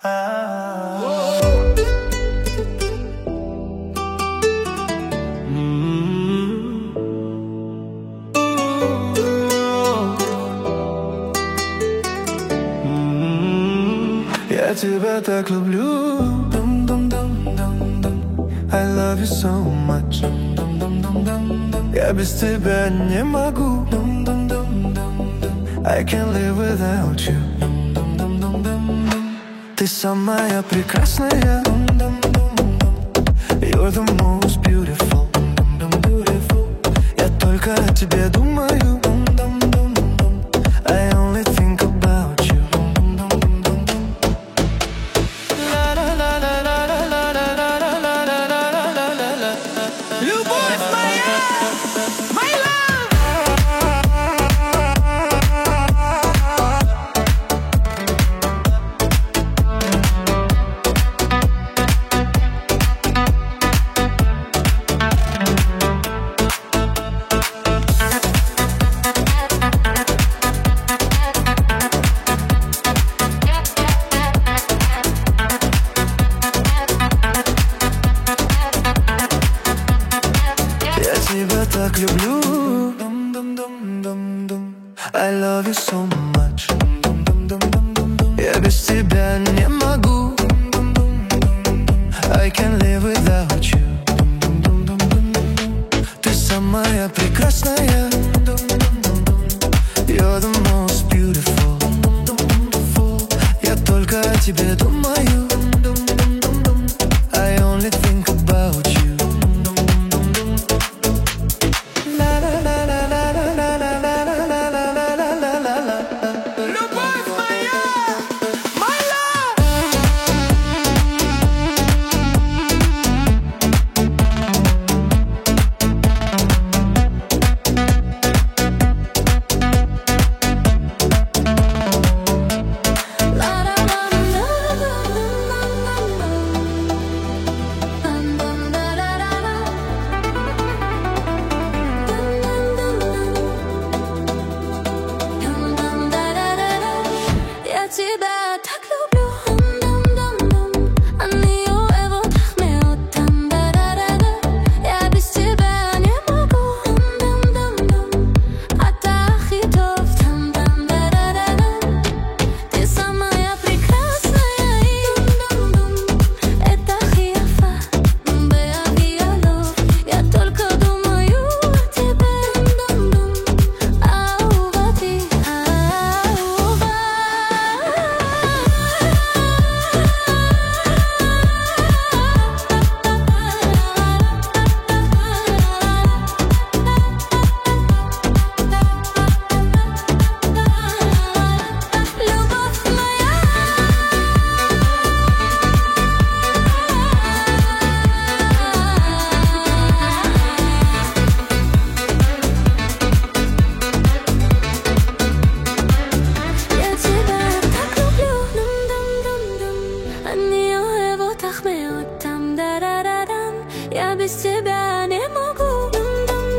Я тебя так люблю. I love you so much. Я без тебя не могу. I can't live without you. Ты самая прекрасная. You're the most beautiful. Я только о тебе думаю. I only think about you. Любовь моя, my love. Я тебя так люблю. I love you so much. Я без тебя не могу. I can't live without you. Ты самая прекрасная. You're the most beautiful. Я только о тебе думаю. I only think about you. Любовь моя, my love. Я тебя так люблю. אני אוהב אותך מאוד. Я без тебя не могу. אתה הכי טוב. ты самая прекрасная. это הכי יפה. באבי הלב. я только думаю о тебе. אהובתי, אהובה. любовь моя. Я тебя так люблю. אני אוהב אותך מאוד. я без тебя не могу.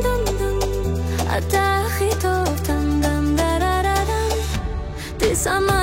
אתה הכי טוב. ты сама